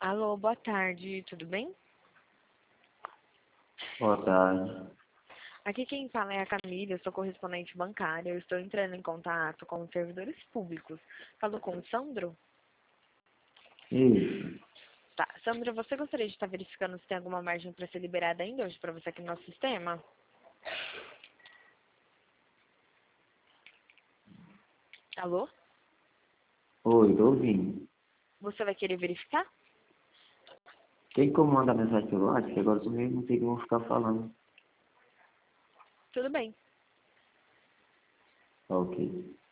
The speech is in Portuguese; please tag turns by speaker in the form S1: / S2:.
S1: Alô, boa tarde, tudo bem?
S2: Boa tarde.
S1: Aqui quem fala é a Camila, eu sou correspondente bancária, eu estou entrando em contato com os servidores públicos. Falou com o Sandro?
S2: Isso.
S1: Tá, Sandro, você gostaria de estar verificando se tem alguma margem para ser liberada ainda hoje para você aqui no nosso sistema? Alô?
S2: Oi, tô ouvindo.
S1: Você vai querer verificar?
S2: Tem como mandar mensagem pelo WhatsApp? Que agora eu também não sei como ficar falando.
S1: Tudo bem.
S2: Ok.